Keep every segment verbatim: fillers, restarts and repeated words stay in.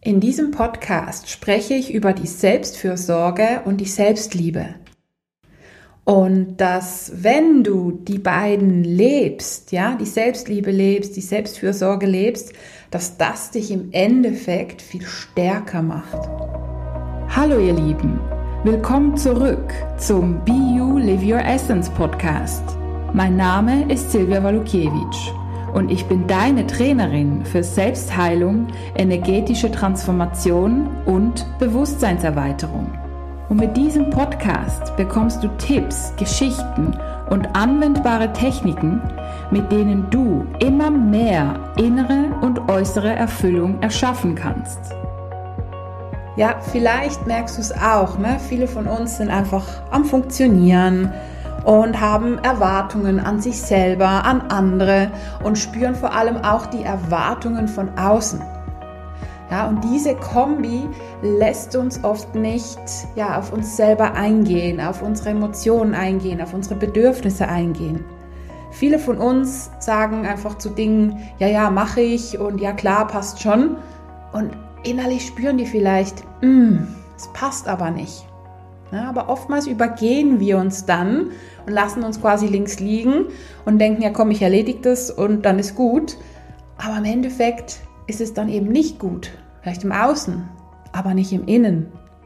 In diesem Podcast spreche ich über die Selbstfürsorge und die Selbstliebe. Und dass, wenn du die beiden lebst, ja, die Selbstliebe lebst, die Selbstfürsorge lebst, dass das dich im Endeffekt viel stärker macht. Hallo ihr Lieben, willkommen zurück zum Be You Live Your Essence Podcast. Mein Name ist Silvia Walukiewicz und ich bin deine Trainerin für Selbstheilung, energetische Transformation und Bewusstseinserweiterung. Und mit diesem Podcast bekommst du Tipps, Geschichten und anwendbare Techniken, mit denen du immer mehr innere und äußere Erfüllung erschaffen kannst. Ja, vielleicht merkst du es auch, ne? Viele von uns sind einfach am Funktionieren und haben Erwartungen an sich selber, an andere und spüren vor allem auch die Erwartungen von außen. Ja, und diese Kombi lässt uns oft nicht ja, auf uns selber eingehen, auf unsere Emotionen eingehen, auf unsere Bedürfnisse eingehen. Viele von uns sagen einfach zu Dingen, ja, ja, mache ich und ja, klar, passt schon. Und innerlich spüren die vielleicht, es passt aber nicht. Ja, aber oftmals übergehen wir uns dann und lassen uns quasi links liegen und denken, ja komm, ich erledige das und dann ist gut. Aber im Endeffekt ist es dann eben nicht gut. Vielleicht im Außen, aber nicht im Innen.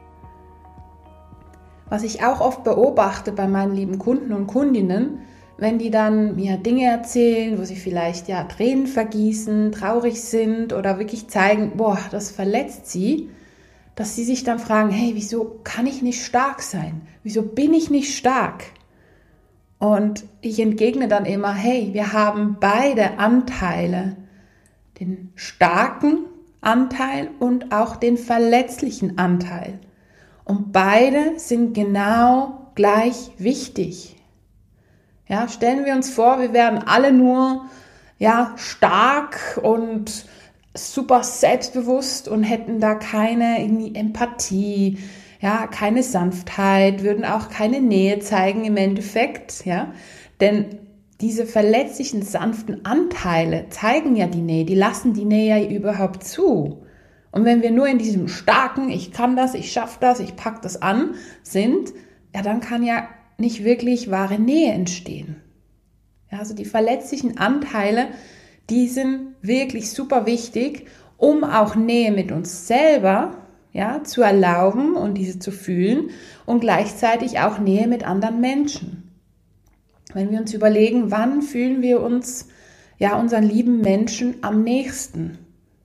Was ich auch oft beobachte bei meinen lieben Kunden und Kundinnen, wenn die dann mir Dinge erzählen, wo sie vielleicht ja Tränen vergießen, traurig sind oder wirklich zeigen, boah, das verletzt sie, dass sie sich dann fragen, hey, wieso kann ich nicht stark sein? Wieso bin ich nicht stark? Und ich entgegne dann immer, hey, wir haben beide Anteile, den starken Anteil und auch den verletzlichen Anteil. Und beide sind genau gleich wichtig. Ja, stellen wir uns vor, wir wären alle nur ja, stark und super selbstbewusst und hätten da keine irgendwie Empathie, ja, keine Sanftheit, würden auch keine Nähe zeigen im Endeffekt, ja, denn diese verletzlichen, sanften Anteile zeigen ja die Nähe, die lassen die Nähe ja überhaupt zu. Und wenn wir nur in diesem starken, ich kann das, ich schaffe das, ich pack das an, sind, ja, dann kann ja nicht wirklich wahre Nähe entstehen. Ja, also die verletzlichen Anteile, die sind wirklich super wichtig, um auch Nähe mit uns selber ja, zu erlauben und diese zu fühlen und gleichzeitig auch Nähe mit anderen Menschen. Wenn wir uns überlegen, wann fühlen wir uns ja unseren lieben Menschen am nächsten?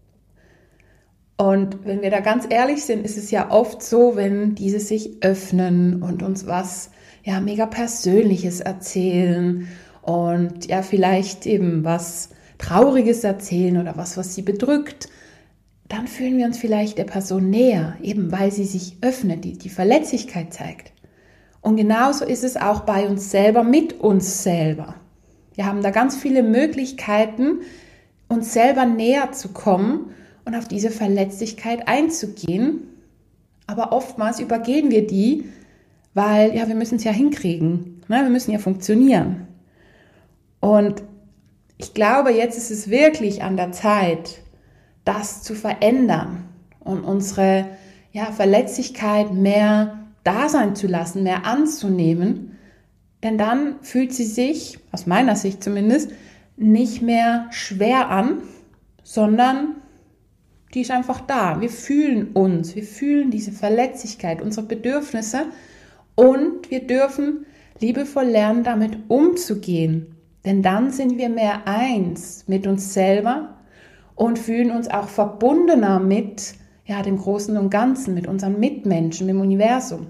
Und wenn wir da ganz ehrlich sind, ist es ja oft so, wenn diese sich öffnen und uns was ja mega Persönliches erzählen und ja vielleicht eben was Trauriges erzählen oder was, was sie bedrückt, dann fühlen wir uns vielleicht der Person näher, eben weil sie sich öffnet, die, die Verletzlichkeit zeigt. Und genauso ist es auch bei uns selber, mit uns selber. Wir haben da ganz viele Möglichkeiten, uns selber näher zu kommen und auf diese Verletzlichkeit einzugehen. Aber oftmals übergehen wir die, weil ja, wir müssen es ja hinkriegen. Ne? Wir müssen ja funktionieren. Und ich glaube, jetzt ist es wirklich an der Zeit, das zu verändern und unsere ja, Verletzlichkeit mehr da sein zu lassen, mehr anzunehmen, denn dann fühlt sie sich, aus meiner Sicht zumindest, nicht mehr schwer an, sondern die ist einfach da. Wir fühlen uns, wir fühlen diese Verletzlichkeit, unsere Bedürfnisse und wir dürfen liebevoll lernen, damit umzugehen. Denn dann sind wir mehr eins mit uns selber und fühlen uns auch verbundener mit ja, dem Großen und Ganzen, mit unseren Mitmenschen, mit dem Universum.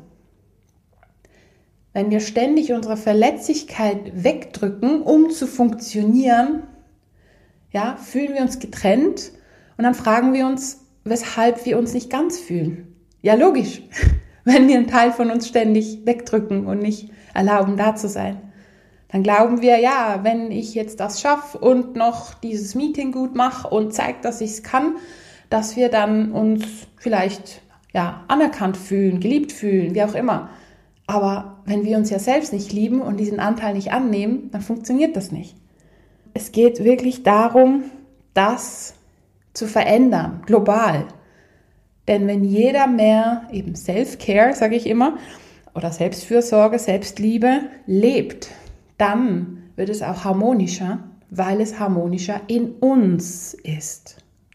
Wenn wir ständig unsere Verletzlichkeit wegdrücken, um zu funktionieren, ja, fühlen wir uns getrennt und dann fragen wir uns, weshalb wir uns nicht ganz fühlen. Ja, logisch, wenn wir einen Teil von uns ständig wegdrücken und nicht erlauben, da zu sein. Dann glauben wir, ja, wenn ich jetzt das schaffe und noch dieses Meeting gut mache und zeige, dass ich es kann, dass wir dann uns vielleicht ja, anerkannt fühlen, geliebt fühlen, wie auch immer. Aber wenn wir uns ja selbst nicht lieben und diesen Anteil nicht annehmen, dann funktioniert das nicht. Es geht wirklich darum, das zu verändern, global. Denn wenn jeder mehr eben Self-Care, sage ich immer, oder Selbstfürsorge, Selbstliebe lebt, dann wird es auch harmonischer, weil es harmonischer in uns ist.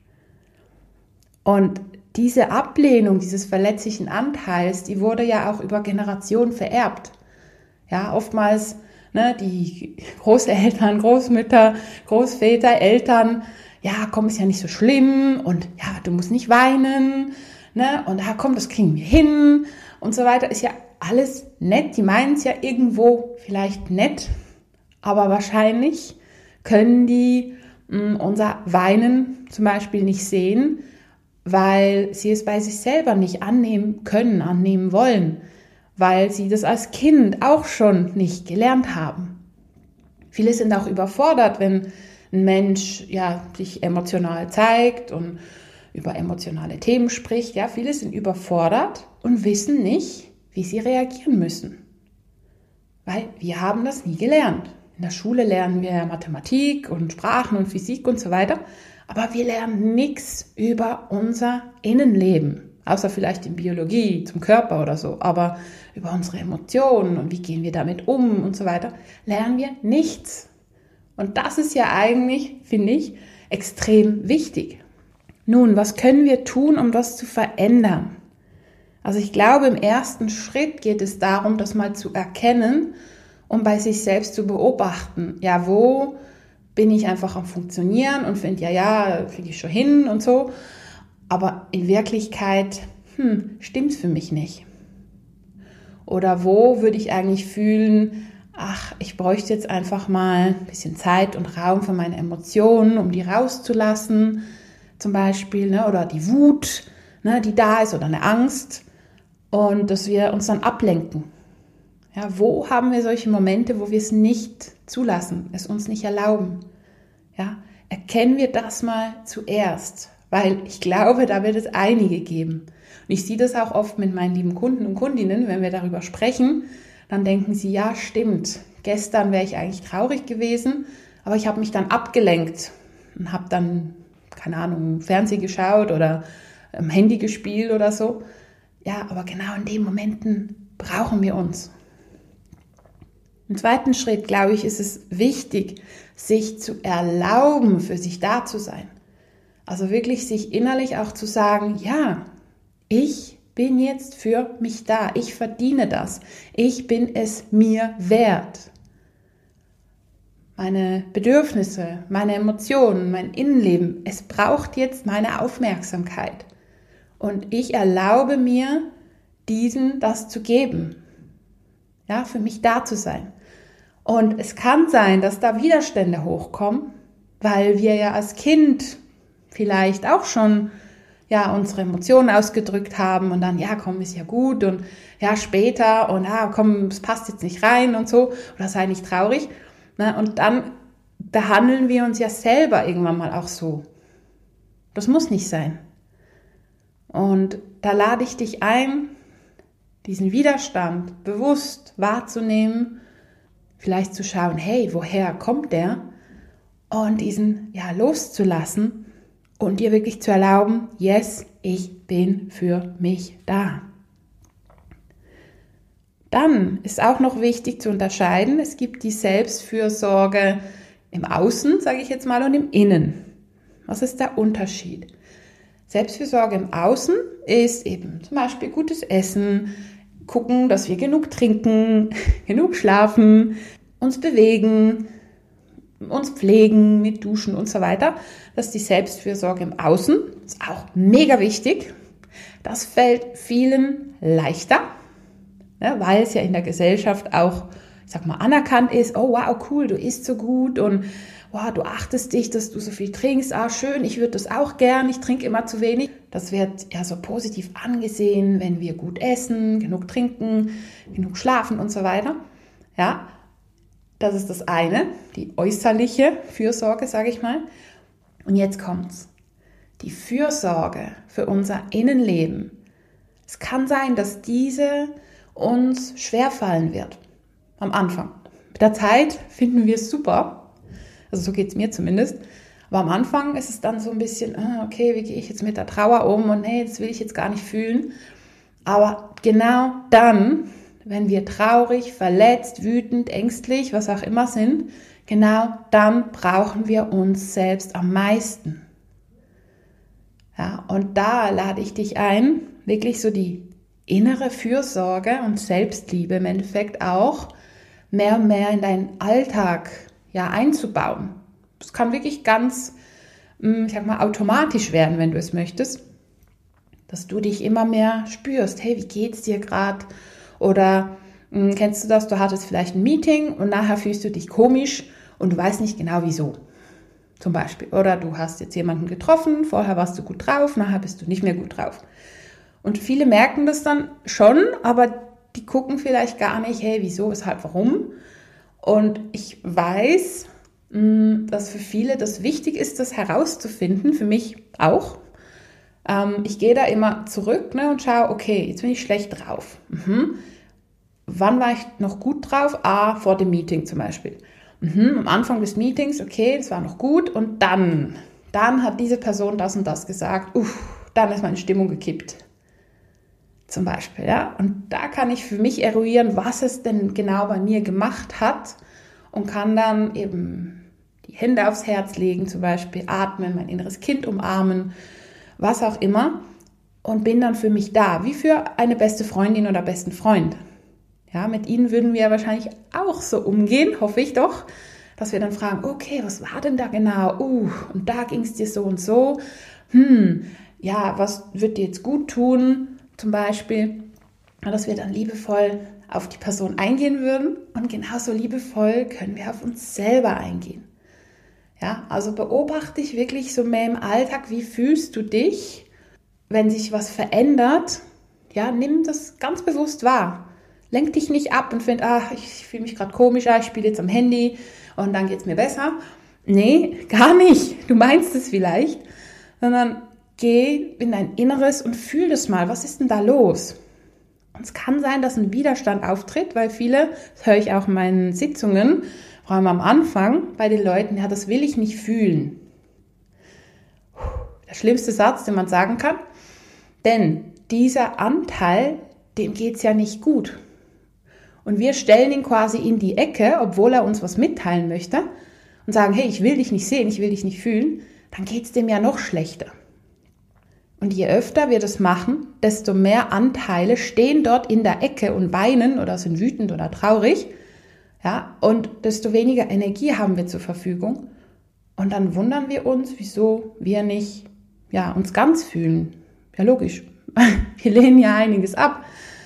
Und diese Ablehnung dieses verletzlichen Anteils, die wurde ja auch über Generationen vererbt. Ja, oftmals ne, die Großeltern, Großmütter, Großväter, Eltern, ja, komm, ist ja nicht so schlimm und ja, du musst nicht weinen, ne, und ja, komm, das kriegen wir hin und so weiter. Ist ja alles nett, die meinen es ja irgendwo vielleicht nett, aber wahrscheinlich können die mh, unser Weinen zum Beispiel nicht sehen, weil sie es bei sich selber nicht annehmen können, annehmen wollen, weil sie das als Kind auch schon nicht gelernt haben. Viele sind auch überfordert, wenn ein Mensch ja, sich emotional zeigt und über emotionale Themen spricht. Ja, viele sind überfordert und wissen nicht, wie sie reagieren müssen. Weil wir haben das nie gelernt. In der Schule lernen wir Mathematik und Sprachen und Physik und so weiter. Aber wir lernen nichts über unser Innenleben, außer vielleicht in Biologie, zum Körper oder so. Aber über unsere Emotionen und wie gehen wir damit um und so weiter, lernen wir nichts. Und das ist ja eigentlich, finde ich, extrem wichtig. Nun, was können wir tun, um das zu verändern? Also ich glaube, im ersten Schritt geht es darum, das mal zu erkennen und bei sich selbst zu beobachten. Ja, wo bin ich einfach am Funktionieren und finde, ja, ja, kriege ich schon hin und so. Aber in Wirklichkeit, hm, stimmt es für mich nicht. Oder wo würde ich eigentlich fühlen, ach, ich bräuchte jetzt einfach mal ein bisschen Zeit und Raum für meine Emotionen, um die rauszulassen, zum Beispiel, ne, oder die Wut, ne, die da ist, oder eine Angst. Und dass wir uns dann ablenken. Ja, wo haben wir solche Momente, wo wir es nicht zulassen, es uns nicht erlauben? Ja, erkennen wir das mal zuerst, weil ich glaube, da wird es einige geben. Und ich sehe das auch oft mit meinen lieben Kunden und Kundinnen, wenn wir darüber sprechen, dann denken sie, ja, stimmt, gestern wäre ich eigentlich traurig gewesen, aber ich habe mich dann abgelenkt und habe dann, keine Ahnung, Fernsehen geschaut oder am Handy gespielt oder so. Ja, aber genau in den Momenten brauchen wir uns. Im zweiten Schritt, glaube ich, ist es wichtig, sich zu erlauben, für sich da zu sein. Also wirklich sich innerlich auch zu sagen, ja, ich bin jetzt für mich da, ich verdiene das, ich bin es mir wert. Meine Bedürfnisse, meine Emotionen, mein Innenleben, es braucht jetzt meine Aufmerksamkeit. Und ich erlaube mir, diesen das zu geben. Ja, für mich da zu sein. Und es kann sein, dass da Widerstände hochkommen, weil wir ja als Kind vielleicht auch schon ja unsere Emotionen ausgedrückt haben und dann, ja komm, ist ja gut und ja später und ja komm, es passt jetzt nicht rein und so oder sei nicht traurig. Und dann behandeln wir uns ja selber irgendwann mal auch so. Das muss nicht sein. Und da lade ich dich ein, diesen Widerstand bewusst wahrzunehmen, vielleicht zu schauen, hey, woher kommt der? Und diesen ja loszulassen und dir wirklich zu erlauben, yes, ich bin für mich da. Dann ist auch noch wichtig zu unterscheiden, es gibt die Selbstfürsorge im Außen, sage ich jetzt mal, und im Innen. Was ist der Unterschied? Selbstfürsorge im Außen ist eben zum Beispiel gutes Essen, gucken, dass wir genug trinken, genug schlafen, uns bewegen, uns pflegen, mit Duschen und so weiter. Das ist die Selbstfürsorge im Außen. Das ist auch mega wichtig. Das fällt vielen leichter, ne, weil es ja in der Gesellschaft auch, ich sag mal, anerkannt ist. Oh wow, cool, du isst so gut und wow, du achtest dich, dass du so viel trinkst. Ah, schön, ich würde das auch gern. Ich trinke immer zu wenig. Das wird ja so positiv angesehen, wenn wir gut essen, genug trinken, genug schlafen und so weiter. Ja, das ist das eine, die äußerliche Fürsorge, sage ich mal. Und jetzt kommt's. Die Fürsorge für unser Innenleben. Es kann sein, dass diese uns schwerfallen wird am Anfang. Mit der Zeit finden wir es super. Also so geht es mir zumindest. Aber am Anfang ist es dann so ein bisschen, okay, wie gehe ich jetzt mit der Trauer um und hey, das will ich jetzt gar nicht fühlen. Aber genau dann, wenn wir traurig, verletzt, wütend, ängstlich, was auch immer sind, genau dann brauchen wir uns selbst am meisten. Ja, und da lade ich dich ein, wirklich so die innere Fürsorge und Selbstliebe im Endeffekt auch mehr und mehr in deinen Alltag ja, einzubauen. Das kann wirklich ganz, ich sag mal, automatisch werden, wenn du es möchtest, dass du dich immer mehr spürst. Hey, wie geht's dir gerade? Oder mh, kennst du das? Du hattest vielleicht ein Meeting und nachher fühlst du dich komisch und du weißt nicht genau wieso. Zum Beispiel. Oder du hast jetzt jemanden getroffen, vorher warst du gut drauf, nachher bist du nicht mehr gut drauf. Und viele merken das dann schon, aber die gucken vielleicht gar nicht, hey, wieso, weshalb, warum. Und ich weiß, dass für viele das wichtig ist, das herauszufinden, für mich auch. Ich gehe da immer zurück, ne, und schaue, okay, jetzt bin ich schlecht drauf. Mhm. Wann war ich noch gut drauf? Ah, vor dem Meeting zum Beispiel. Mhm, am Anfang des Meetings, okay, das war noch gut und dann, dann hat diese Person das und das gesagt, uff, dann ist meine Stimmung gekippt. Zum Beispiel, ja. Und da kann ich für mich eruieren, was es denn genau bei mir gemacht hat und kann dann eben die Hände aufs Herz legen, zum Beispiel atmen, mein inneres Kind umarmen, was auch immer und bin dann für mich da, wie für eine beste Freundin oder besten Freund. Ja, mit ihnen würden wir wahrscheinlich auch so umgehen, hoffe ich doch, dass wir dann fragen, okay, was war denn da genau? Uh, und da ging es dir so und so. Hm, ja, was wird dir jetzt gut tun? Zum Beispiel, dass wir dann liebevoll auf die Person eingehen würden und genauso liebevoll können wir auf uns selber eingehen. Ja, also beobachte dich wirklich so mehr im Alltag, wie fühlst du dich, wenn sich was verändert? Ja, nimm das ganz bewusst wahr. Lenk dich nicht ab und find, ach, ich fühle mich gerade komisch, ich spiele jetzt am Handy und dann geht es mir besser. Nee, gar nicht. Du meinst es vielleicht, sondern geh in dein Inneres und fühl das mal. Was ist denn da los? Und es kann sein, dass ein Widerstand auftritt, weil viele, das höre ich auch in meinen Sitzungen, vor allem am Anfang bei den Leuten, ja, das will ich nicht fühlen. Der schlimmste Satz, den man sagen kann. Denn dieser Anteil, dem geht es ja nicht gut. Und wir stellen ihn quasi in die Ecke, obwohl er uns was mitteilen möchte und sagen, hey, ich will dich nicht sehen, ich will dich nicht fühlen, dann geht es dem ja noch schlechter. Und je öfter wir das machen, desto mehr Anteile stehen dort in der Ecke und weinen oder sind wütend oder traurig, ja, und desto weniger Energie haben wir zur Verfügung. Und dann wundern wir uns, wieso wir nicht, ja, uns ganz fühlen. Ja, logisch. Wir lehnen ja einiges ab.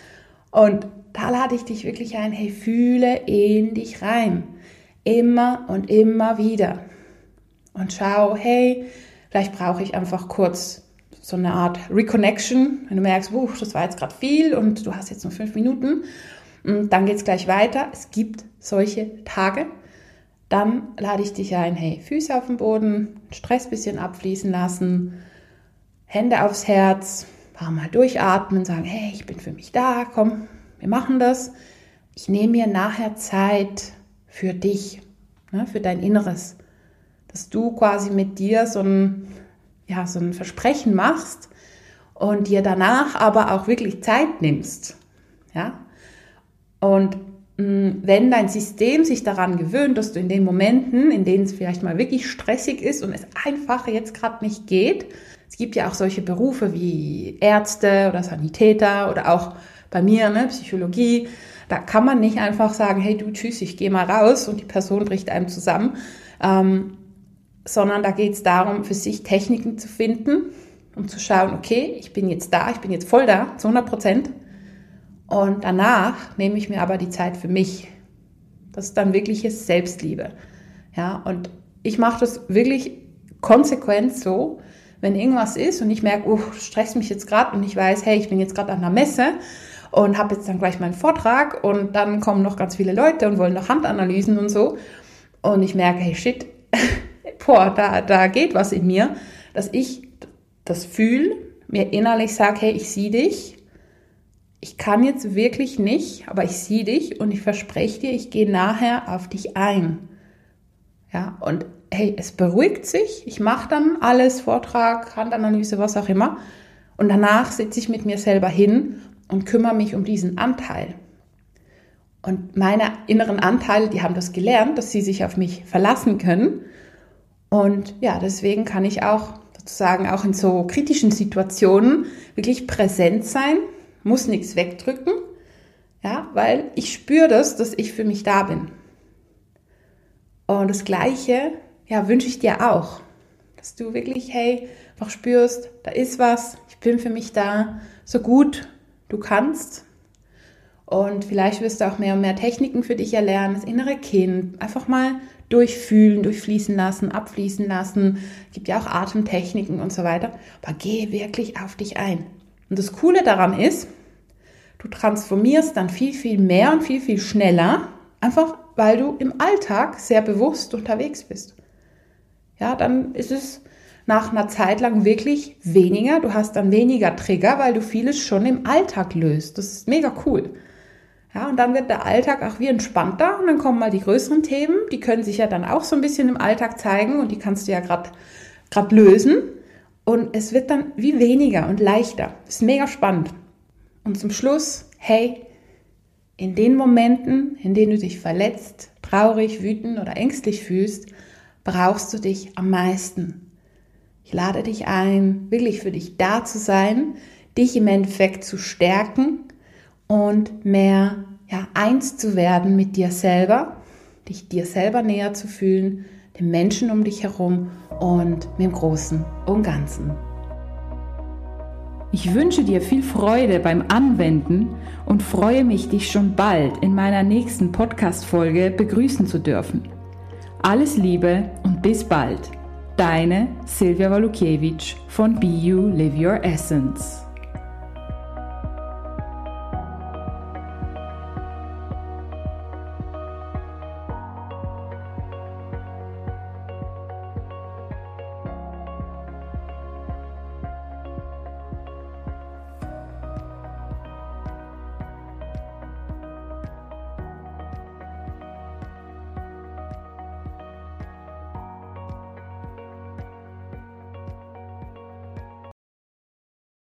Und da lade ich dich wirklich ein, hey, fühle in dich rein. Immer und immer wieder. Und schau, hey, vielleicht brauche ich einfach kurz so eine Art Reconnection. Wenn du merkst, uh, das war jetzt gerade viel und du hast jetzt nur fünf Minuten, und dann geht es gleich weiter. Es gibt solche Tage. Dann lade ich dich ein, hey, Füße auf den Boden, Stress ein bisschen abfließen lassen, Hände aufs Herz, ein paar Mal durchatmen, sagen, hey, ich bin für mich da, komm, wir machen das. Ich nehme mir nachher Zeit für dich, ne, für dein Inneres, dass du quasi mit dir so ein, ja, so ein Versprechen machst und dir danach aber auch wirklich Zeit nimmst. Ja? Und mh, wenn dein System sich daran gewöhnt, dass du in den Momenten, in denen es vielleicht mal wirklich stressig ist und es einfach jetzt gerade nicht geht, es gibt ja auch solche Berufe wie Ärzte oder Sanitäter oder auch bei mir, ne, Psychologie, da kann man nicht einfach sagen, hey du, tschüss, ich gehe mal raus und die Person bricht einem zusammen, ähm, sondern da geht es darum, für sich Techniken zu finden, um zu schauen, okay, ich bin jetzt da, ich bin jetzt voll da, zu hundert Prozent und danach nehme ich mir aber die Zeit für mich. Das ist dann wirkliches Selbstliebe. Ja, und ich mache das wirklich konsequent so, wenn irgendwas ist und ich merke, oh, das stresst mich jetzt gerade und ich weiß, hey, ich bin jetzt gerade an einer Messe und habe jetzt dann gleich meinen Vortrag und dann kommen noch ganz viele Leute und wollen noch Handanalysen und so und ich merke, hey, shit, boah, da, da geht was in mir, dass ich das fühle, mir innerlich sage, hey, ich sehe dich, ich kann jetzt wirklich nicht, aber ich sehe dich und ich verspreche dir, ich gehe nachher auf dich ein. Ja, und hey, es beruhigt sich, ich mache dann alles, Vortrag, Handanalyse, was auch immer. Und danach sitze ich mit mir selber hin und kümmere mich um diesen Anteil. Und meine inneren Anteile, die haben das gelernt, dass sie sich auf mich verlassen können. Und ja, deswegen kann ich auch sozusagen auch in so kritischen Situationen wirklich präsent sein, muss nichts wegdrücken, ja, weil ich spüre das, dass ich für mich da bin. Und das Gleiche, ja, wünsche ich dir auch, dass du wirklich, hey, einfach spürst, da ist was, ich bin für mich da, so gut du kannst. Und vielleicht wirst du auch mehr und mehr Techniken für dich erlernen, das innere Kind, einfach mal durchfühlen, durchfließen lassen, abfließen lassen. Es gibt ja auch Atemtechniken und so weiter. Aber geh wirklich auf dich ein. Und das Coole daran ist, du transformierst dann viel, viel mehr und viel, viel schneller, einfach weil du im Alltag sehr bewusst unterwegs bist. Ja, dann ist es nach einer Zeit lang wirklich weniger. Du hast dann weniger Trigger, weil du vieles schon im Alltag löst. Das ist mega cool. Ja, und dann wird der Alltag auch wie entspannter und dann kommen mal die größeren Themen, die können sich ja dann auch so ein bisschen im Alltag zeigen und die kannst du ja gerade gerade lösen und es wird dann wie weniger und leichter. Das ist mega spannend. Und zum Schluss, hey, in den Momenten, in denen du dich verletzt, traurig, wütend oder ängstlich fühlst, brauchst du dich am meisten. Ich lade dich ein, wirklich für dich da zu sein, dich im Endeffekt zu stärken und mehr ja, eins zu werden mit dir selber, dich dir selber näher zu fühlen, den Menschen um dich herum und mit dem Großen und Ganzen. Ich wünsche dir viel Freude beim Anwenden und freue mich, dich schon bald in meiner nächsten Podcast-Folge begrüßen zu dürfen. Alles Liebe und bis bald. Deine Silvia Walukiewicz von Be You Live Your Essence.